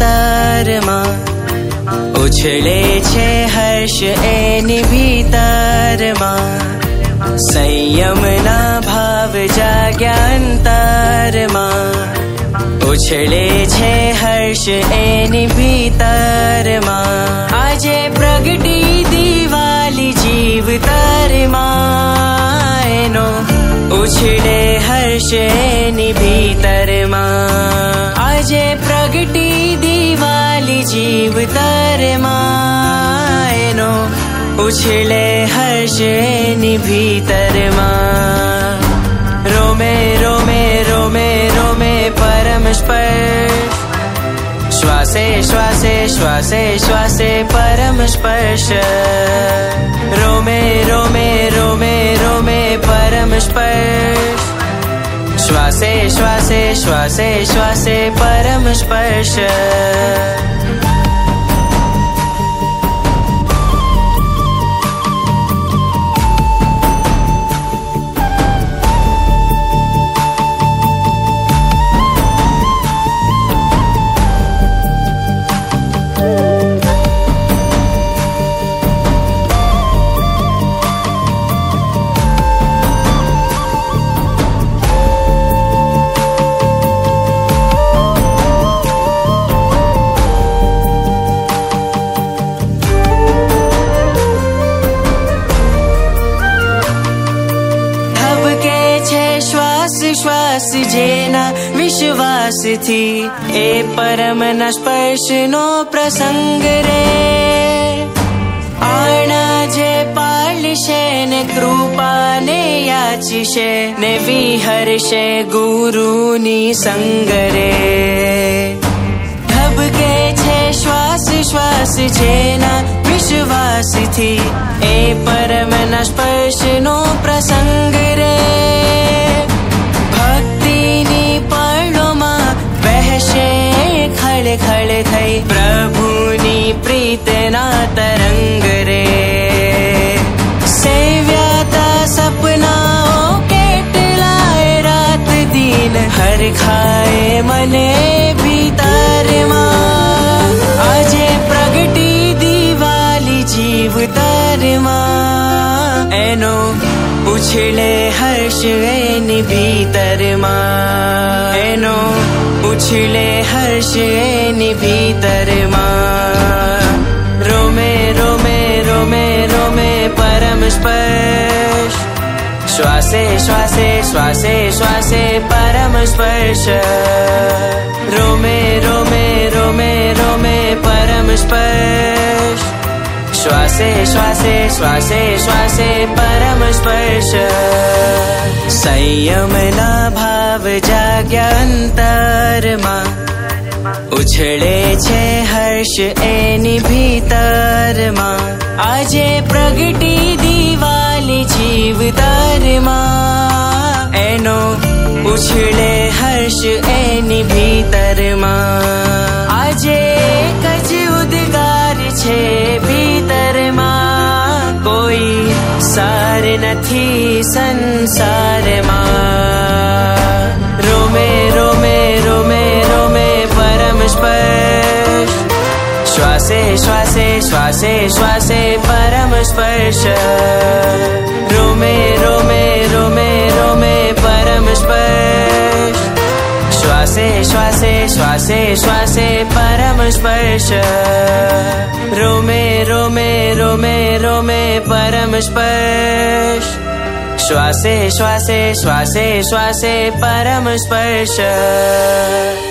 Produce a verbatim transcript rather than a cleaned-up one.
અંતરમાં ઉછળે છે હર્ષ એની ભીતરમાં સંયમના ભાવ જાગ્યા અંતરમાં ઉછળે છે હર્ષ એની ભીતરમાં આજે પ્રગટી દિવાલી જીવતરમાં એનો ઉછળે હર્ષ એની ભીતરમાં આજે પ્રગટી દિવાલી જીવતરમાં એનો ઉછળે હર્ષ એની ભીતરમાં રોમે રોમે રોમે રોમે પરમ સ્પર્શ શ્વાસે શ્વાસે શ્વાસે શ્વાસે પરમ સ્પર્શ રોમે રોમે રોમે રોમે પરમ સ્પર્શ શ્વાસે શ્વાસે શ્વાસે શ્વાસે પરમ સ્પર્શ શ્વાસ જેના વિશ્વાસથી એ પરમના સ્પર્શનો પ્રસંગ રે આણા જે પાળશે ને કૃપાને યાચશે ને વિહરશે ગુરુની સંગ રે ધબકે છે શ્વાસ શ્વાસ જેના વિશ્વાસથી એ પરમના સ્પર્શનો પ્રસંગ રે ખળે ખળે થઈ પ્રભુની પ્રીતના તરંગ રે સેવ્યાતા સપનાઓ કેટલાય રાત દિન હર ખાએ મને ભીતરમાં આજે પ્રગટી દિવાલી જીવતરમાં એનો ઉછળે હર્ષ એની ભીતરમાં એનો ઉછળે હર્ષ એની ભીતરમાં રોમે રોમે રોમે રોમે પરમ સ્પર્શ શ્વાસે શ્વાસે શ્વાસે શ્વાસે પરમ સ્પર્શ રોમે રોમે રોમે રોમે પરમ સ્પર્શ શ્વાસે શ્વાસે શ્વાસે શ્વાસે પરમ સ્પર્શ સંયમના ભાવ જાગ્યા અંતરમાં ઉછળે છે હર્ષ એની ભીતરમાં આજે પ્રગટી દિવાલી જીવતરમાં એનો ઉછળે હર્ષ એની ભીતરમાં આજે એક જ ઉદ્ગાર છે ભીતરમાં કોઈ સાર નથી સંસારમાં રોમે રોમે રોમે રોમે પરમ સ્પર્શ શ્વાસે શ્વાસે શ્વાસે શ્વાસે પરમ સ્પર્શ રોમે રોમે રોમે રોમે પરમ સ્પર્શ શ્વાસે શ્વાસે શ્વાસે શ્વાસે પરમ સ્પર્શ રોમે રોમે રોમે રોમે પરમ સ્પર્શ શ્વાસે શ્વાસે શ્વાસે શ્વાસે પરમ સ્પર્શ